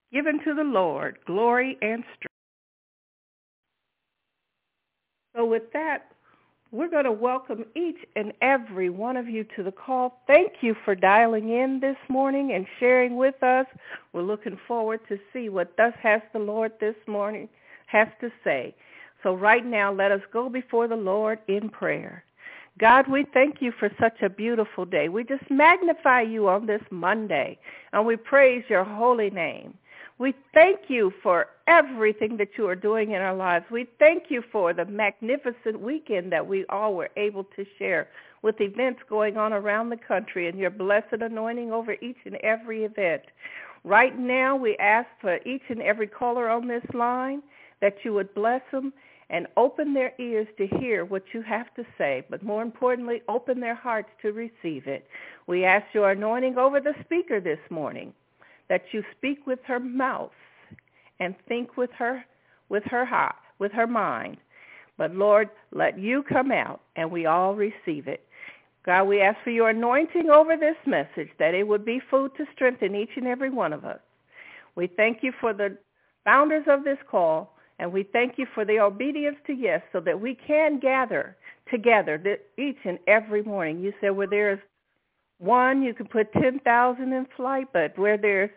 Give unto the Lord glory and strength. So with that, we're going to welcome each and every one of you to the call. Thank you for dialing in this morning and sharing with us. We're looking forward to see what thus has the Lord this morning has to say. So right now, let us go before the Lord in prayer. God, we thank you for such a beautiful day. We just magnify you on this Monday, and we praise your holy name. We thank you for everything that you are doing in our lives. We thank you for the magnificent weekend that we all were able to share with events going on around the country and your blessed anointing over each and every event. Right now, we ask for each and every caller on this line that you would bless them and open their ears to hear what you have to say, but more importantly, open their hearts to receive it. We ask your anointing over the speaker this morning, that you speak with her mouth and think with her heart, with her mind. But Lord, let you come out and we all receive it. God, we ask for your anointing over this message, that it would be food to strengthen each and every one of us. We thank you for the founders of this call, and we thank you for the obedience to yes, so that we can gather together each and every morning. You said where there's one, you can put 10,000 in flight, but where there's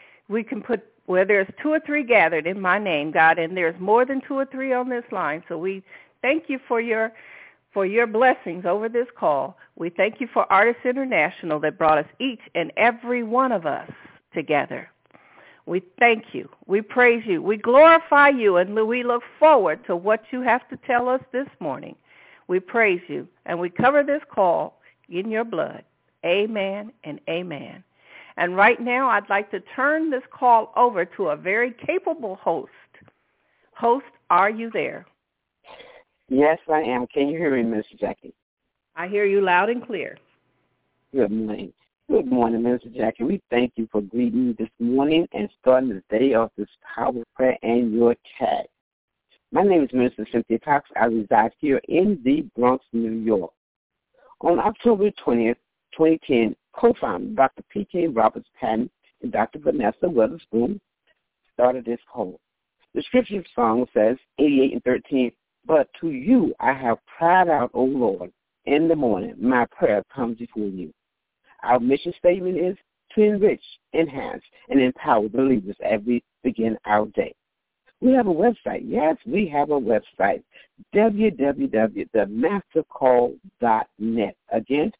2 or 3 gathered in my name, God, and there's more than 2 or 3 on this line. So we thank you for your blessings over this call. We thank you for Artists International that brought us each and every one of us together. We thank you. We praise you. We glorify you, and we look forward to what you have to tell us this morning. We praise you, and we cover this call in your blood. Amen and amen. And right now, I'd like to turn this call over to a very capable host. Host, are you there? Yes, I am. Can you hear me, Mr. Jackie? I hear you loud and clear. Good morning. Good morning, Mr. Jackie. We thank you for greeting me this morning and starting the day off this power prayer and your chat. My name is Minister Cynthia Cox. I reside here in the Bronx, New York. On October 20th, 2010, co-founder Dr. P.K. Roberts Patton and Dr. Vanessa Weatherspoon started this call. The scripture song says, 88:13, but to you I have cried out, O Lord, in the morning my prayer comes before you. Our mission statement is to enrich, enhance, and empower believers as we begin our day. We have a website. Yes, we have a website, www.themastercall.net. Again,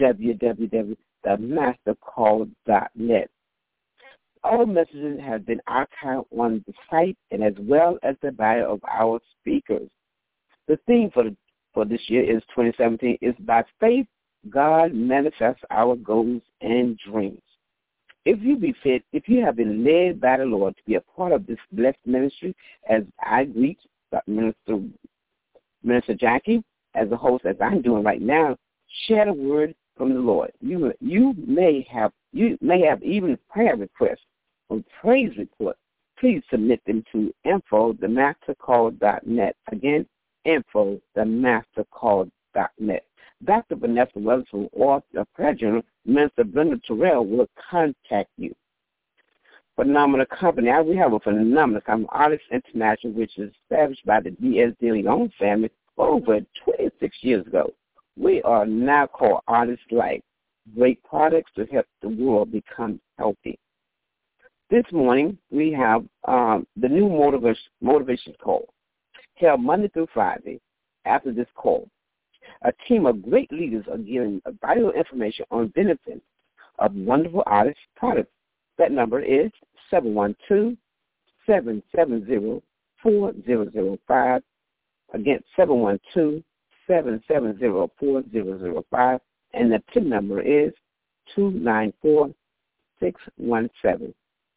www.themastercall.net. All messages have been archived on the site and as well as the bio of our speakers. The theme for this year is 2017 is by faith, God manifests our goals and dreams. If you have been led by the Lord to be a part of this blessed ministry, as I greet Minister Jackie as a host, as I'm doing right now, share the word from the Lord. You may have even prayer requests or praise reports. Please submit them to info@themastercall.net. Again, info@themastercall.net. Dr. Vanessa Weatherspoon or the prayer general, Minister Brenda Terrell, will contact you. Phenomenal company. We have a phenomenal company, Artists International, which is established by the D.S. De Leon family over 26 years ago. We are now called Artists Life, great products to help the world become healthy. This morning, we have the new motivation call, held Monday through Friday. After this call, a team of great leaders are giving vital information on benefits of wonderful artist products. That number is 712-770-4005. Again, 712-770-4005. And the PIN number is 294-617.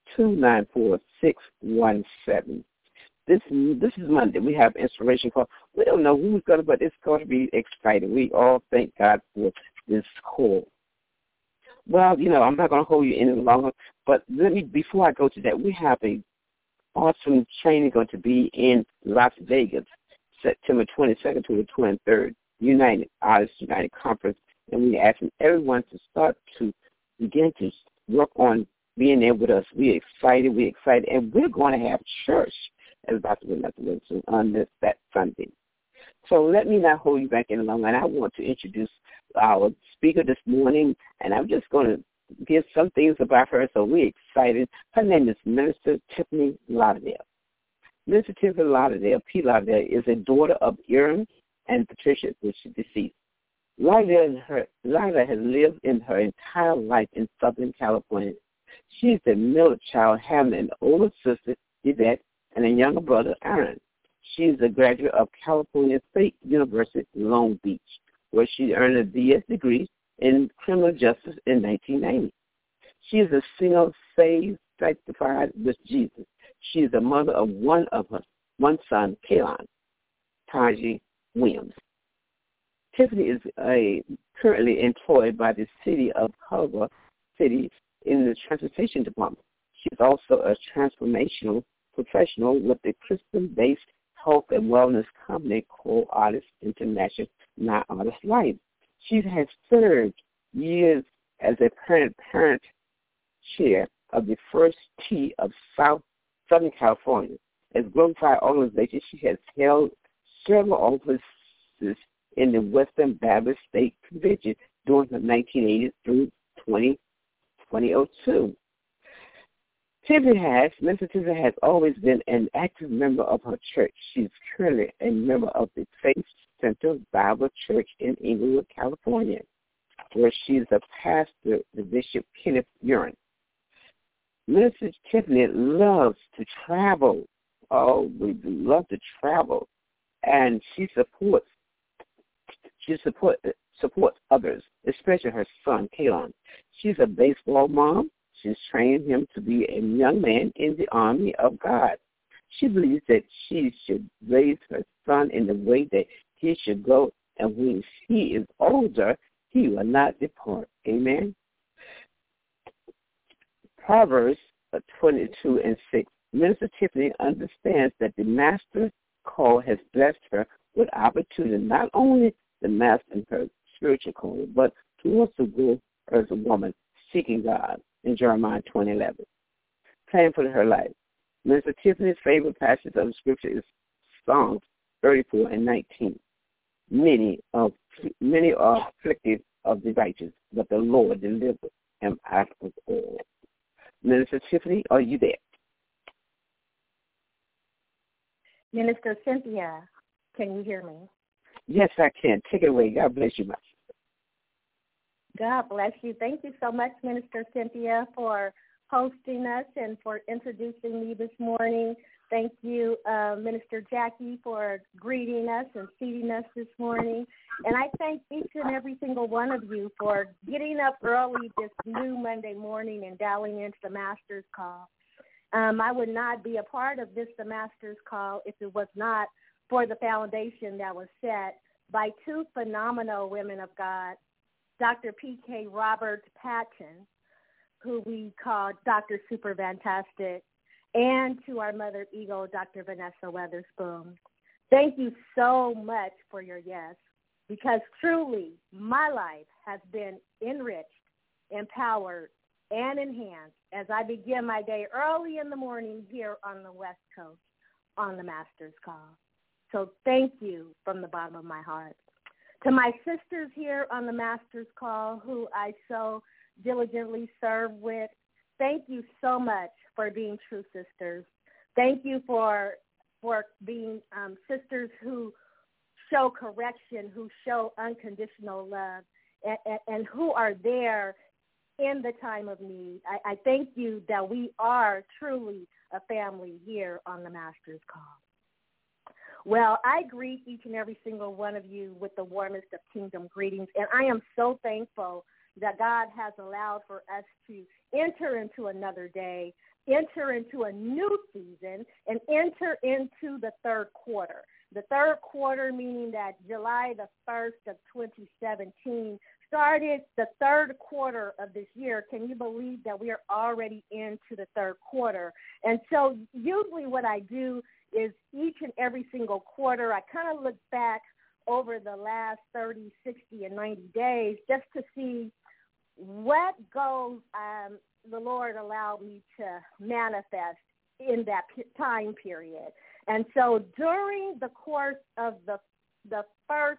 294-617. This is Monday. We have inspiration call. We don't know who's going to, but it's going to be exciting. We all thank God for this call. Well, I'm not going to hold you any longer, but before I go to that, we have a awesome training going to be in Las Vegas, September 22nd to the 23rd, Artists United Conference, and we're asking everyone to start to begin to work on being there with us. We're excited, and we're going to have church, as Dr. Vanessa mentioned, on that Sunday. So let me not hold you back any longer, and I want to introduce our speaker this morning, and I'm just going to give some things about her, so we're excited. Her name is Minister Tiffany Lauderdale. Minister Tiffany Lauderdale, P. Lauderdale, is a daughter of Aaron and Patricia, which is deceased. Lauderdale has lived in her entire life in Southern California. She's the middle child, having an older sister, Yvette, and a younger brother, Aaron. She is a graduate of California State University, Long Beach, where she earned a BS degree in criminal justice in 1990. She is a single, saved, sanctified with Jesus. She is the mother of one son, Kaylon Taji Williams. Tiffany is currently employed by the city of Culver City in the transportation department. She's also a transformational professional with the Christian-based health and wellness company called Artist International, now Artist Life. She has served years as a parent chair of the First Tee of Southern California. As Glorified Organization, she has held several offices in the Western Baptist State Convention during the 1980s through 2002. Minister Tiffany has always been an active member of her church. She's currently a member of the Faith Center Bible Church in Inglewood, California, where she's a pastor to Bishop Kenneth Uren. Minister Tiffany loves to travel. Oh, we love to travel. And she supports others, especially her son, Kaylon. She's a baseball mom. She's trained him to be a young man in the army of God. She believes that she should raise her son in the way that he should go, and when he is older, he will not depart. Amen. Proverbs 22:6. Minister Tiffany understands that the master call has blessed her with opportunity, not only to master her spiritual call, but to also go as a woman seeking God in Jeremiah 20:11. Plan for her life. Minister Tiffany's favorite passage of the scripture is Psalms 34:19. Many are afflicted of the righteous, but the Lord delivered him out of all. Minister Tiffany, are you there? Minister Cynthia, can you hear me? Yes, I can. Take it away. God bless you, my sister. God bless you. Thank you so much, Minister Cynthia, for hosting us and for introducing me this morning. Thank you, Minister Jackie, for greeting us and seating us this morning. And I thank each and every single one of you for getting up early this new Monday morning and dialing into the Master's Call. I would not be a part of the Master's Call if it was not for the foundation that was set by two phenomenal women of God, Dr. P.K. Roberts Patton, who we call Dr. Super Fantastic, and to our mother eagle, Dr. Vanessa Weatherspoon. Thank you so much for your yes, because truly my life has been enriched, empowered, and enhanced as I begin my day early in the morning here on the West Coast on the Master's Call. So thank you from the bottom of my heart. To my sisters here on the Master's Call, who I so diligently serve with, thank you so much for being true sisters. Thank you for being sisters who show correction, who show unconditional love, and who are there in the time of need. I thank you that we are truly a family here on the Master's Call. Well, I greet each and every single one of you with the warmest of kingdom greetings, and I am so thankful that God has allowed for us to enter into another day, enter into a new season, and enter into the third quarter. The third quarter meaning that July the 1st of 2017 started the third quarter of this year. Can you believe that we are already into the third quarter? And so usually what I do is each and every single quarter, I kind of look back over the last 30, 60, and 90 days just to see what goes the Lord allowed me to manifest in that time period. And so during the course of the first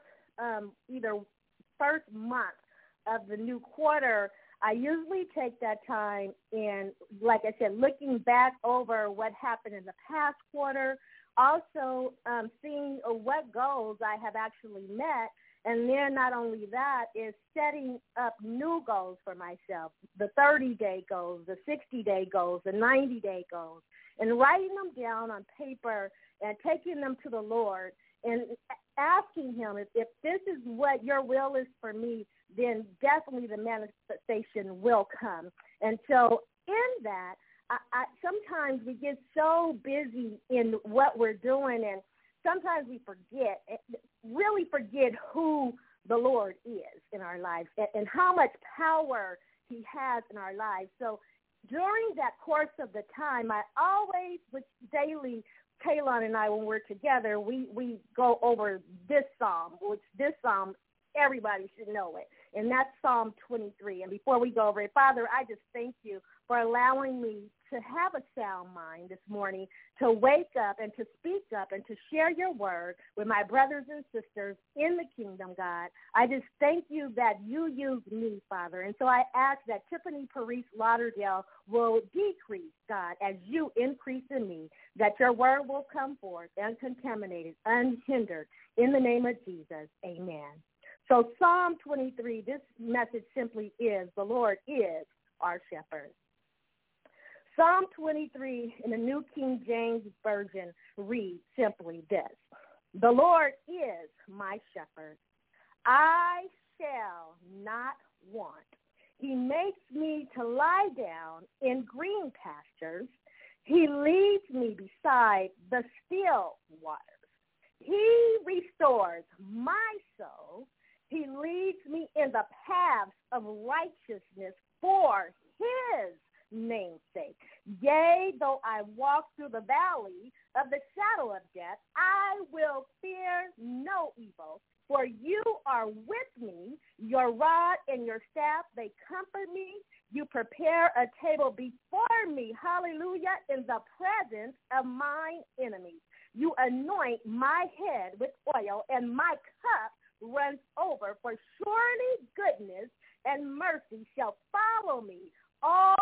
first month of the new quarter, I usually take that time and, like I said, looking back over what happened in the past quarter, also seeing what goals I have actually met. And then not only that is setting up new goals for myself, the 30-day goals, the 60-day goals, the 90-day goals, and writing them down on paper and taking them to the Lord and asking him if this is what your will is for me, then definitely the manifestation will come. And so in that, I sometimes we get so busy in what we're doing, and sometimes we really forget who the Lord is in our lives and how much power he has in our lives. So during that course of the time, I always, which daily, Kaylon and I, when we're together, we go over this psalm, which this psalm, everybody should know it, and that's Psalm 23. And before we go over it, Father, I just thank you for allowing me to have a sound mind this morning, to wake up and to speak up and to share your word with my brothers and sisters in the kingdom, God. I just thank you that you use me, Father. And so I ask that Tiffany Parise Lauderdale will decrease, God, as you increase in me, that your word will come forth uncontaminated, unhindered. In the name of Jesus, amen. So Psalm 23, this message simply is, the Lord is our shepherd. Psalm 23 in the New King James Version reads simply this: the Lord is my shepherd. I shall not want. He makes me to lie down in green pastures. He leads me beside the still waters. He restores my soul. He leads me in the paths of righteousness for his name's sake. Yea, though I walk through the valley of the shadow of death, I will fear no evil, for you are with me. Your rod and your staff, they comfort me. You prepare a table before me, hallelujah, in the presence of mine enemies. You anoint my head with oil, and my cup runs over, for surely goodness and mercy shall follow me all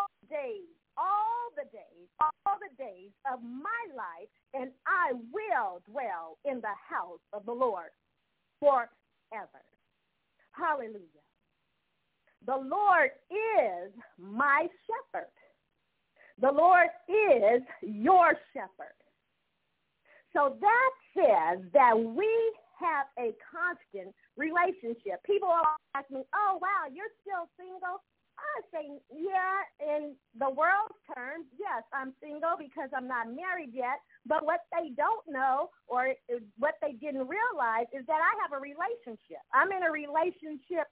the days of my life, and I will dwell in the house of the Lord forever. Hallelujah. The Lord is my shepherd. The Lord is your shepherd. So that says that we have a constant relationship. People ask me, oh, wow, you're still single? I say, yeah, in the world's terms, yes, I'm single because I'm not married yet. But what they don't know, or what they didn't realize, is that I have a relationship. I'm in a relationship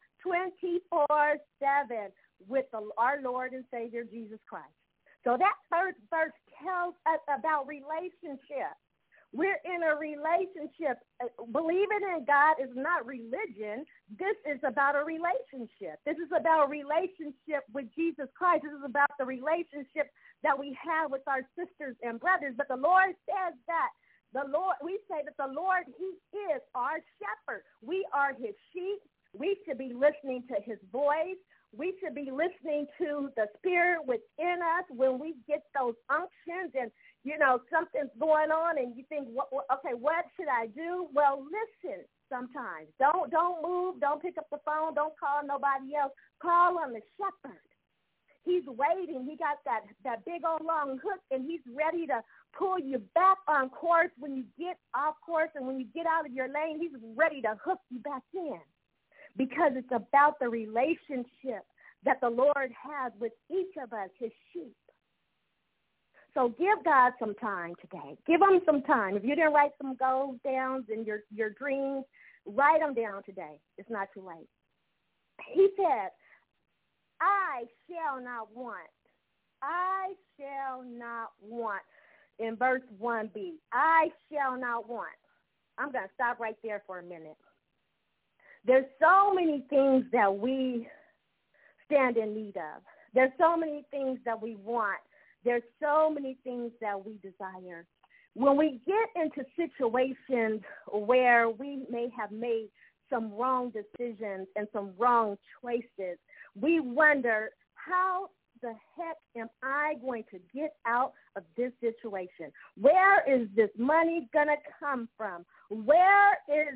24/7 with our Lord and Savior, Jesus Christ. So that first verse tells us about relationship. We're in a relationship. Believing in God is not religion. This is about a relationship. This is about a relationship with Jesus Christ. This is about the relationship that we have with our sisters and brothers. But the Lord says that we say that the Lord, he is our shepherd. We are his sheep. We should be listening to his voice. We should be listening to the Spirit within us when we get those unctions and, something's going on and you think, okay, what should I do? Well, listen sometimes. Don't move. Don't pick up the phone. Don't call nobody else. Call on the shepherd. He's waiting. He got that big old long hook, and he's ready to pull you back on course when you get off course, and when you get out of your lane, he's ready to hook you back in. Because it's about the relationship that the Lord has with each of us, his sheep. So give God some time today. Give him some time. If you didn't write some goals down and your dreams, write them down today. It's not too late. He said, I shall not want. I shall not want. In verse 1b, I shall not want. I'm going to stop right there for a minute. There's so many things that we stand in need of. There's so many things that we want. There's so many things that we desire. When we get into situations where we may have made some wrong decisions and some wrong choices, we wonder, how the heck am I going to get out of this situation? Where is this money going to come from? Where is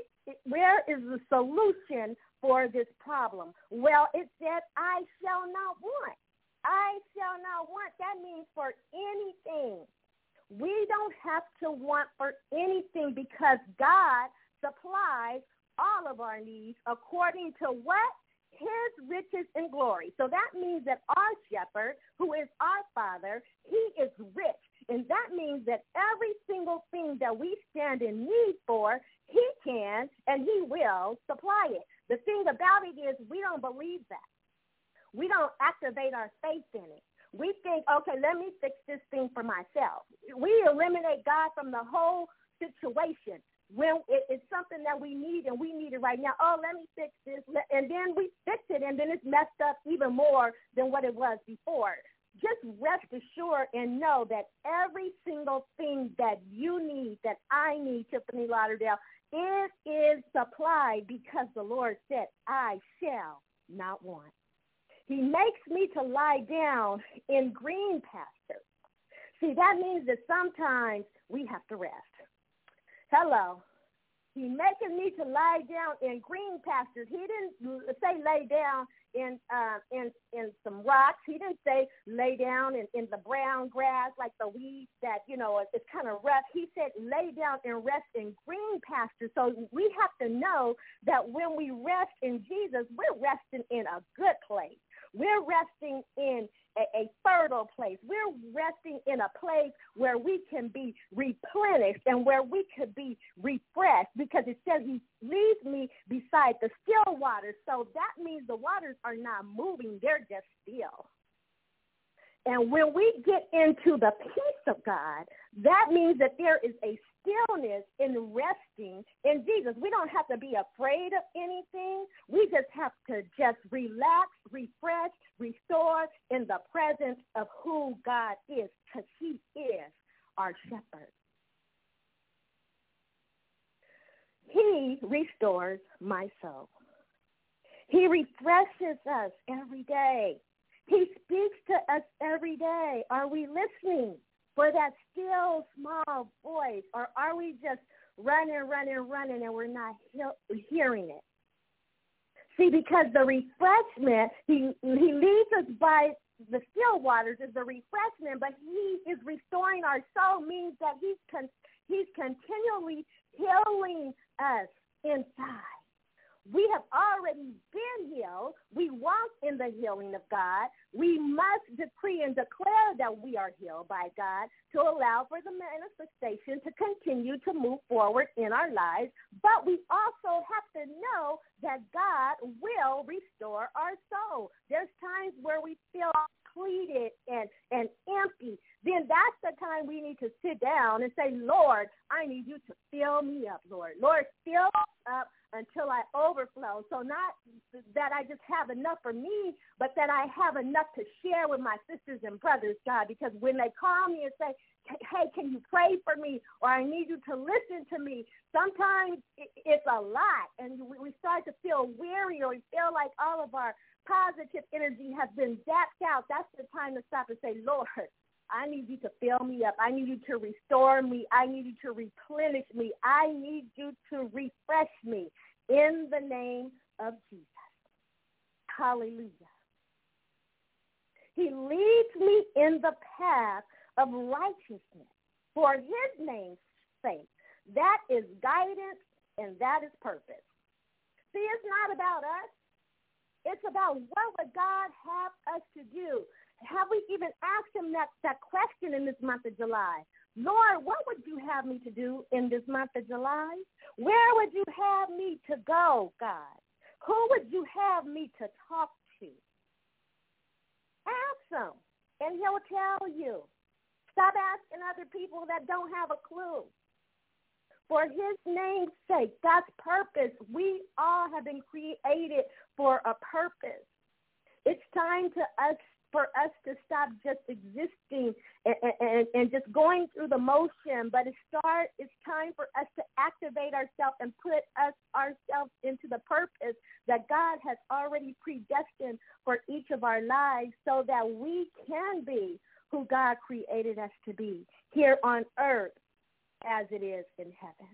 the solution for this problem? Well, it said, I shall not want. I shall not want. That means for anything. We don't have to want for anything because God supplies all of our needs according to what? His riches and glory. So that means that our shepherd, who is our Father, he is rich. And that means that every single thing that we stand in need for, he can and he will supply it. The thing about it is we don't believe that. We don't activate our faith in it. We think, okay, let me fix this thing for myself. We eliminate God from the whole situation. When it's something that we need and we need it right now, oh, let me fix this. And then we fix it, and then it's messed up even more than what it was before. Just rest assured and know that every single thing that you need, that I need, Tiffany Lauderdale, it is supplied because the Lord said, I shall not want. He makes me to lie down in green pastures. See, that means that sometimes we have to rest. Hello. He's making me to lie down in green pastures. He didn't say lay down in some rocks. He didn't say lay down in the brown grass like the weeds that, it's kind of rough. He said lay down and rest in green pastures. So we have to know that when we rest in Jesus, we're resting in a good place. We're resting in a fertile place. We're resting in a place where we can be replenished and where we could be refreshed, because it says he leads me beside the still waters. So that means the waters are not moving. They're just still. And when we get into the peace of God, that means that there is a stillness in resting in Jesus. We don't have to be afraid of anything. We just have to just relax, refresh, restore in the presence of who God is, because he is our shepherd. He restores my soul. He refreshes us every day. He speaks to us every day. Are we listening for that still small voice, or are we just running, and we're not hearing it? See, because the refreshment, he leads us by the still waters is the refreshment, but he is restoring our soul, means that he's continually healing us inside. We have already been healed. We walk in the healing of God. We must decree and declare that we are healed by God to allow for the manifestation to continue to move forward in our lives. But we also have to know that God will restore our soul. There's times where we feel depleted and empty. Then that's the time we need to sit down and say, Lord, I need you to fill me up, Lord. Lord, fill me up until I overflow. So not that I just have enough for me, but that I have enough to share with my sisters and brothers, God, because when they call me and say, hey, can you pray for me, or I need you to listen to me, sometimes it's a lot, and we start to feel weary, or we feel like all of our positive energy has been zapped out. That's the time to stop and say, Lord, I need you to fill me up. I need you to restore me. I need you to replenish me. I need you to refresh me in the name of Jesus. Hallelujah. He leads me in the path of righteousness for his name's sake. That is guidance, and that is purpose. See, it's not about us. It's about what would God have us to do. Have we even asked him that question in this month of July? Lord, what would you have me to do in this month of July? Where would you have me to go, God? Who would you have me to talk to? Ask him, and he'll tell you. Stop asking other people that don't have a clue. For his name's sake, God's purpose, we all have been created for a purpose. It's time for us to stop just existing and just going through the motion, but it's time for us to activate ourselves and put ourselves into the purpose that God has already predestined for each of our lives so that we can be who God created us to be here on earth as it is in heaven.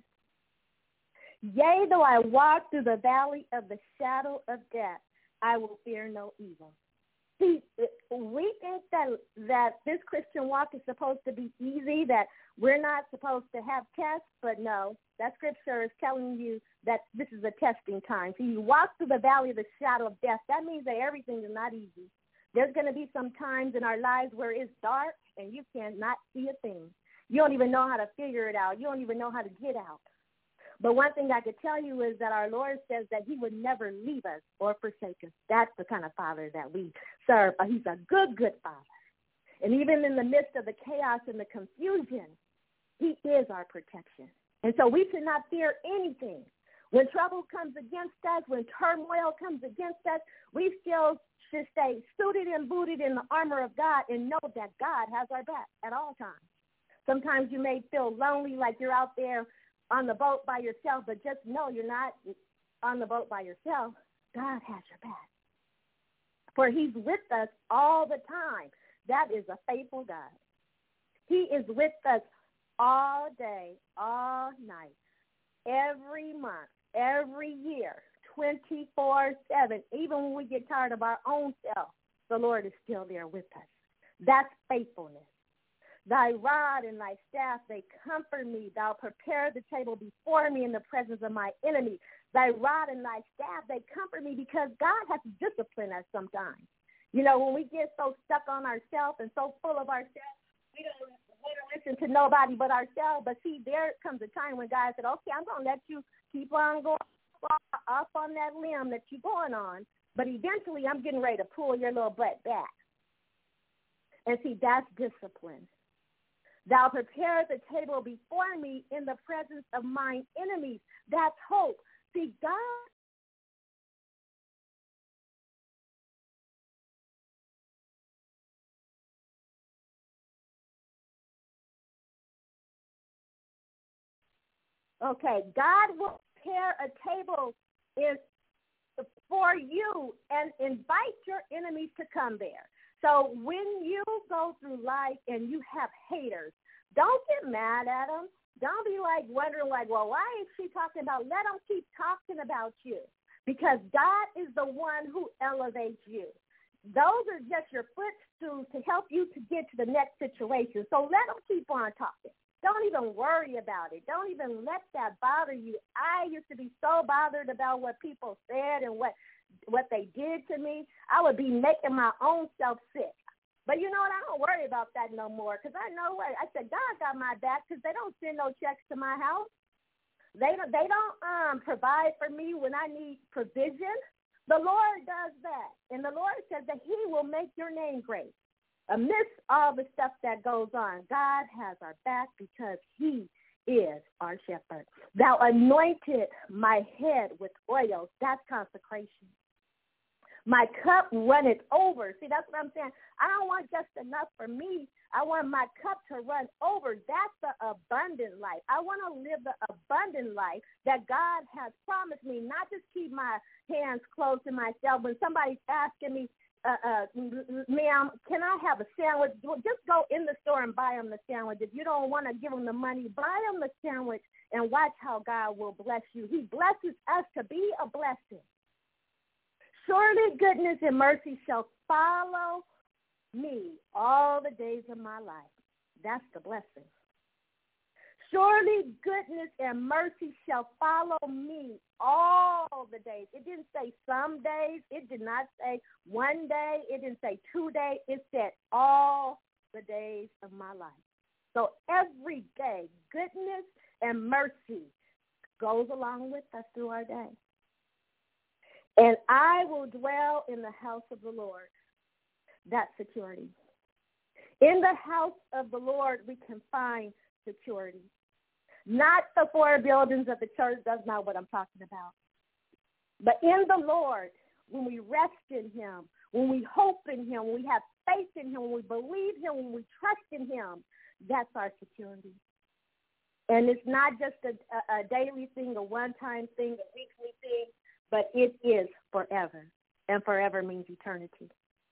Yea, though I walk through the valley of the shadow of death, I will fear no evil. See, we think that this Christian walk is supposed to be easy, that we're not supposed to have tests, but no, that scripture is telling you that this is a testing time. So you walk through the valley of the shadow of death. That means that everything is not easy. There's going to be some times in our lives where it's dark and you cannot see a thing. You don't even know how to figure it out. You don't even know how to get out. But one thing I could tell you is that our Lord says that he would never leave us or forsake us. That's the kind of Father that we serve. He's a good, good Father. And even in the midst of the chaos and the confusion, he is our protection. And so we should not fear anything. When trouble comes against us, when turmoil comes against us, we still should stay suited and booted in the armor of God and know that God has our back at all times. Sometimes you may feel lonely, like you're out there on the boat by yourself, but just know you're not on the boat by yourself. God has your back. For he's with us all the time. That is a faithful God. He is with us all day, all night, every month, every year, 24/7. Even when we get tired of our own self, the Lord is still there with us. That's faithfulness. Thy rod and thy staff, they comfort me. Thou prepare the table before me in the presence of my enemy. Thy rod and thy staff, they comfort me because God has to discipline us sometimes. You know, when we get so stuck on ourselves and so full of ourselves, we don't want to listen to nobody but ourselves. But see, there comes a time when God said, okay, I'm going to let you keep on going up on that limb that you're going on. But eventually I'm getting ready to pull your little butt back. And see, that's discipline. Thou prepare the table before me in the presence of mine enemies. That's hope. See, God will prepare a table for you and invite your enemies to come there. So when you go through life and you have haters, don't get mad at them. Don't be wondering well, why is she talking about? Let them keep talking about you because God is the one who elevates you. Those are just your footstools to help you to get to the next situation. So let them keep on talking. Don't even worry about it. Don't even let that bother you. I used to be so bothered about what people said and what they did to me. I would be making my own self sick. But you know what? I don't worry about that no more because I know what. I said, God got my back because they don't send no checks to my house. They don't provide for me when I need provision. The Lord does that. And the Lord says that he will make your name great. Amidst all the stuff that goes on, God has our back because he is our shepherd. Thou anointed my head with oil. That's consecration. My cup runneth over. See, that's what I'm saying. I don't want just enough for me. I want my cup to run over. That's the abundant life. I want to live the abundant life that God has promised me, not just keep my hands close to myself. When somebody's asking me, ma'am, can I have a sandwich? Well, just go in the store and buy them the sandwich. If you don't want to give them the money, buy them the sandwich and watch how God will bless you. He blesses us to be a blessing. Surely goodness and mercy shall follow me all the days of my life. That's the blessing. Surely goodness and mercy shall follow me all the days. It didn't say some days. It did not say one day. It didn't say 2 days. It said all the days of my life. So every day, goodness and mercy goes along with us through our day. And I will dwell in the house of the Lord. That's security. In the house of the Lord, we can find security. Not the four buildings of the church. That's not what I'm talking about. But in the Lord, when we rest in him, when we hope in him, when we have faith in him, when we believe him, when we trust in him, that's our security. And it's not just a daily thing, a one-time thing, a weekly thing, but it is forever. And forever means eternity.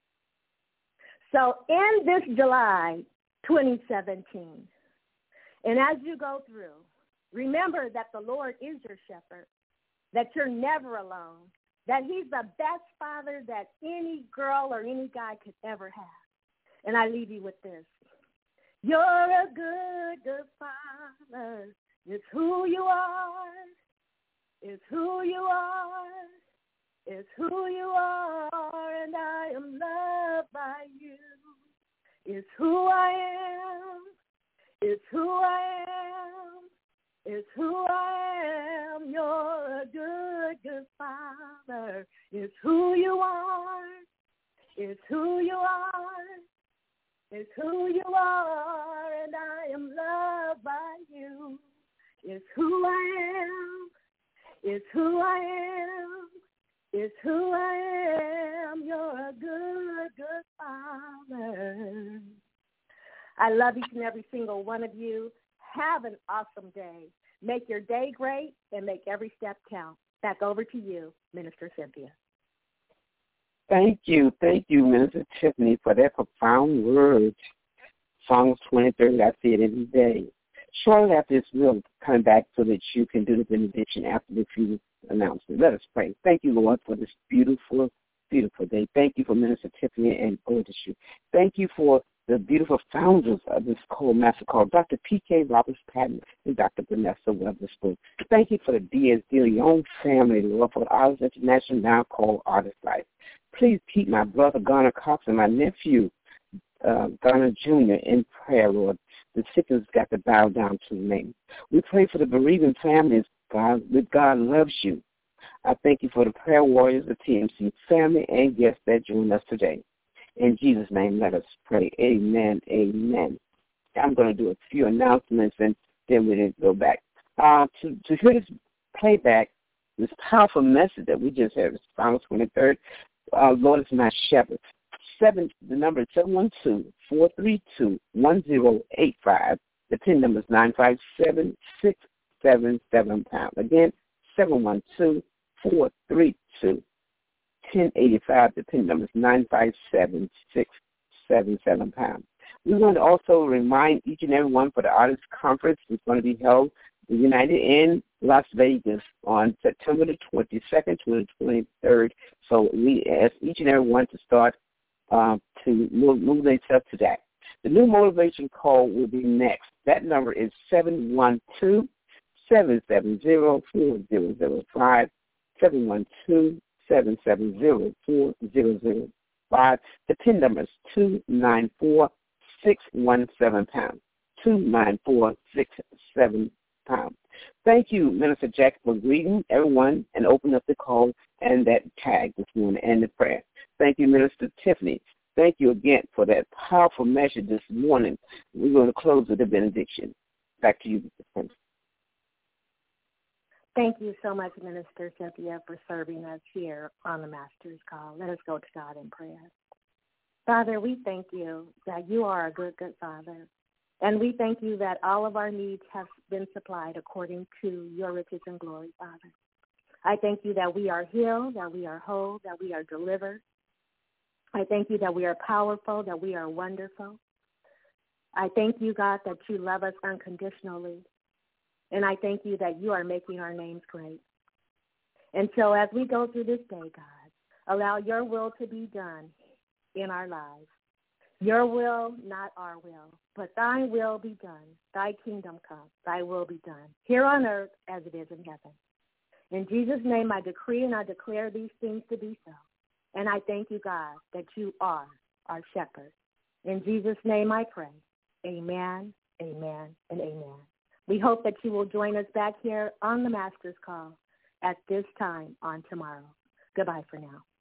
So in this July 2017, and as you go through, remember that the Lord is your shepherd, that you're never alone, that he's the best father that any girl or any guy could ever have. And I leave you with this. You're a good, good father. It's who you are. It's who you are. It's who you are, and I am loved by you. It's who I am. It's who I am. It's who I am. You're a good, good father. It's who you are. It's who you are. It's who you are, and I am loved by you. It's who I am. It's who I am. It's who I am. You're a good, good father. I love each and every single one of you. Have an awesome day. Make your day great and make every step count. Back over to you, Minister Cynthia. Thank you, Minister Tiffany, for that profound word. Psalms 23, I see it every day. Shortly after this, we'll come back so that you can do the benediction after the few announcements. Let us pray. Thank you, Lord, for this beautiful, beautiful day. Thank you for Minister Tiffany and Oldishu. Thank you for the beautiful founders of this master called Dr. P.K. Roberts-Patton and Dr. Vanessa Weatherspoon. Thank you for the Diaz de Leon family, Lord, for Artists International, now called Artist Life. Please keep my brother Garner Cox and my nephew Garner Jr. in prayer, Lord. The sick has got to bow down to the name. We pray for the bereaving families, God, that God loves you. I thank you for the prayer warriors, the TMC family, and guests that join us today. In Jesus' name, let us pray. Amen, amen. I'm going to do a few announcements, and then we're going to go back. To hear this playback, this powerful message that we just heard, Psalms 23rd, Lord is my shepherd. The number is 712-432-1085. The PIN number is 957-677 #. Again, 712-432-1085. The PIN number is 957-677 #. We want to also remind each and every one for the Artists Conference. It's going to be held United in Las Vegas on September the 22nd to the 23rd. So we ask each and every one to start to move themselves to that. The new motivation call will be next. That number is 712-770-4005, 712-770-4005. The PIN number is 294-617 #, 294-617 #. Thank you, Minister Jack, for greeting everyone and opening up the call and that tag this morning and the prayer. Thank you, Minister Tiffany. Thank you again for that powerful message this morning. We're going to close with a benediction. Back to you, Mr. Prince. Thank you so much, Minister Cynthia, for serving us here on the Master's Call. Let us go to God in prayer. Father, we thank you that you are a good, good Father. And we thank you that all of our needs have been supplied according to your riches and glory, Father. I thank you that we are healed, that we are whole, that we are delivered. I thank you that we are powerful, that we are wonderful. I thank you, God, that you love us unconditionally. And I thank you that you are making our names great. And so as we go through this day, God, allow your will to be done in our lives. Your will, not our will, but thy will be done. Thy kingdom come, thy will be done, here on earth as it is in heaven. In Jesus' name, I decree and I declare these things to be so. And I thank you, God, that you are our shepherd. In Jesus' name I pray. Amen, amen, and amen. We hope that you will join us back here on the Master's Call at this time on tomorrow. Goodbye for now.